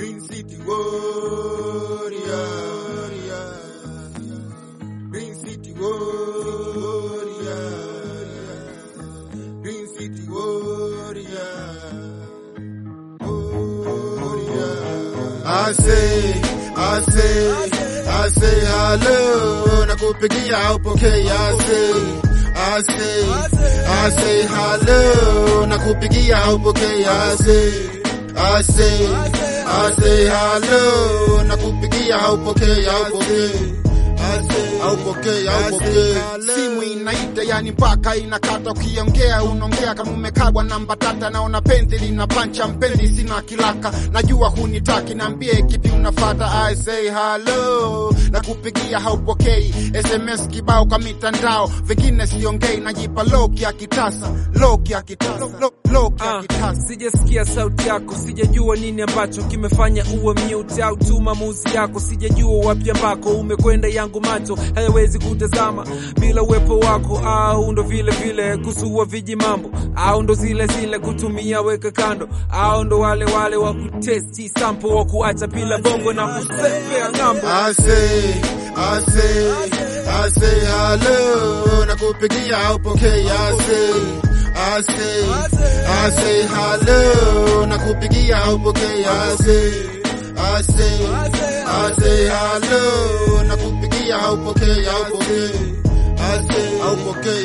Green City warrior, Green City warrior, Green City warrior, warrior. I say hello, nakupigia haupokei. I say hello, nakupigia haupokei. I say hello, nakupigia haupokei. Simu inaita yani mpaka inakata, ukiongea unaongea kama umekabwa namba tata. Naona penzi linapancha mpenzi sina kilaka, najua hunitaki niambie kipi unafuata. I say hello, nakupigia haupokei. SMS kibao kwa mitandao, vingine siongei, najipa lock ya kitasa. Sijasikia sauti yako, sijajua nini ambacho kimefanya uwe mute au tu maamuzi yako. Sijajua wapi ambako umekwenda, yangu macho hayawezi kutazama bila uwepo wako. Au ndo vile kusua viji mambo, au ndo zile kutumia weka kando, au ndo wale wa kutesti sample wa kuacha bila bongo na kusepea ngambo. I say hello, nakupigia haupokei. I say hello, nakupigia haupokei. I say hello, nakupigia haupokei. I say haupokei.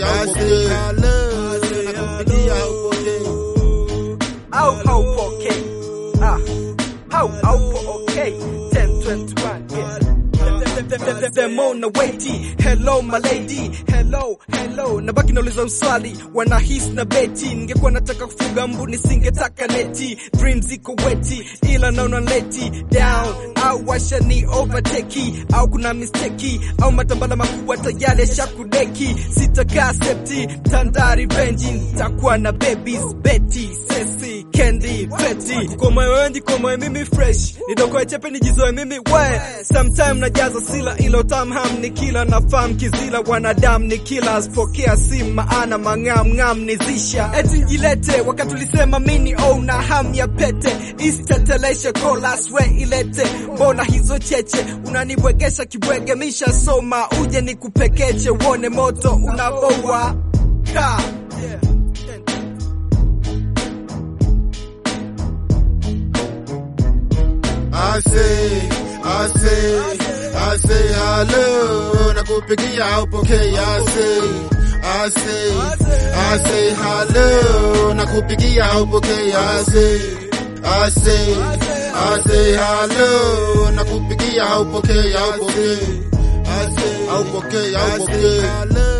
Haupokei 1021 yeah. Them on the waity. Hello my lady, hello nabaki nauliza uswali, wanahisi na beti. Ningekuwa nataka kufuga mbu nisingetaka neti. Dreams iko weti ila naona leti down, au washa ni overtake, au kuna mistake, au matambala makubwa tayari shakudeki. Sitakaa septi tandari vengeance, takuwa na babies Betty, Ceci, Candy, Betty. Kwa moyo mimi fresh, nidoko chepe nijizoe mimi we. Sometime najaza sila ilo tamham ni kila na fam kizila wanadamu ni kila. Spokea simu maana mangam nizisha. Eti njilete wakati ulisema mini na ham ya pete. Istatelesha kolas we ilete. Mbona hizo cheche unanibwegesha kibwegemisha. Soma uje ni kupekeche wone moto unabowa ka yeah. I say hello, nakupigia haupokei. I say hello, nakupigia haupokei. I say hello, nakupigia haupokei. I say haupokei.